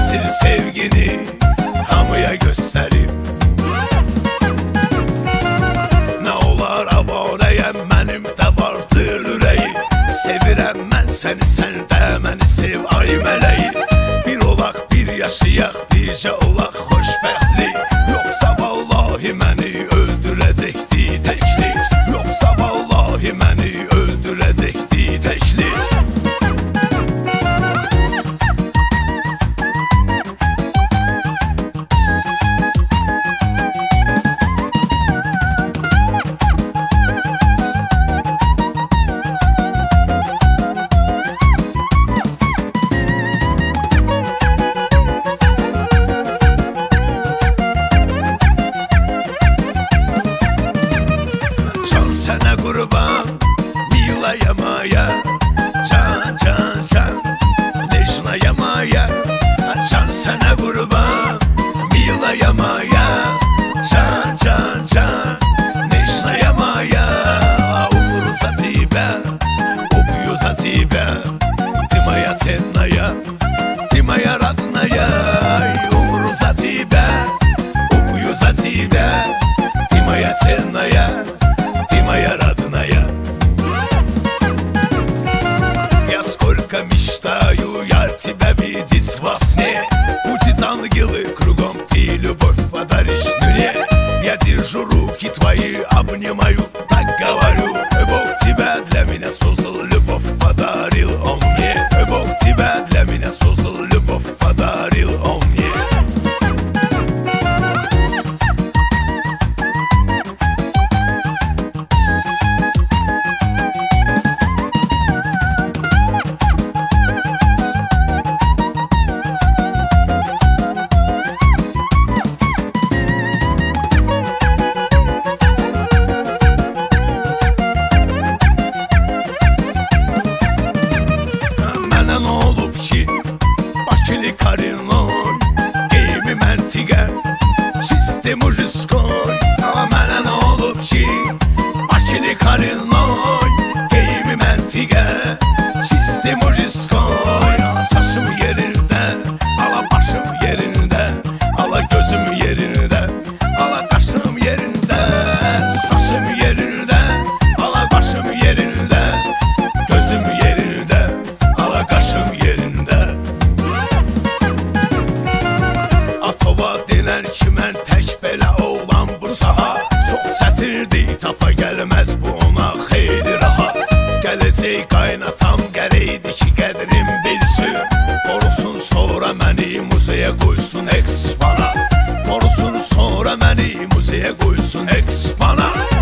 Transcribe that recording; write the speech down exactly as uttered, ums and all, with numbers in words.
Esil sevgini hamıya göstərib. Nə olar avarəyəm, mənim də vardır ürəyi. Sevirəm mən səni, sən də məni sev ay mələyi. Bir olaq, bir yaşayaq, bircə olaq xoşbəxtlik. Yoxsa vallahi məni öldürəcəkdi təklik. Yoxsa vallahi məni öldürəcəkdi təklik. Sənə qurban, milaya maya. Can, can, can, necnaya maya. Can sənə qurban, milaya maya. Can, can, can, necnaya maya. Umru za тебя, убью за тебя. Ты моя ценная, ты моя родная. Умру за тебя, убью за тебя. Ты моя ценная, ты моя родная. Я сколько мечтаю я тебя видеть во сне. Будет ангелы кругом, ты любовь подаришь мне. Я держу руки твои, обнимаю, так говорю. Бог тебя для меня создал, любовь подарил он мне. Бог тебя для меня создал, любовь подарил он мне. Bakili karinoy, geyimi məntiqə, sistemi riskoy. Ama mənə nə olub ki, Bakili karinoy, geyimi məntiqə, sistemi riskoy. Ala saçım yerində, ala başım yerində, ala gözüm yerində, ala qaşım yerində. Saçım yerində, ala başım yerində, gözüm yerində, ala qaşım yerində. Atova denər ki, mən tək belə oğlan bu saha. Çox çətirdi, tapa gəlməz bu ona xeyli rahat. Gələcək qaynatam qəreydi ki, qədrim bilsin. Qorusun sonra məni muzeyə qoysun eksponat. Qorusun sonra məni muzeyə qoysun eksponat.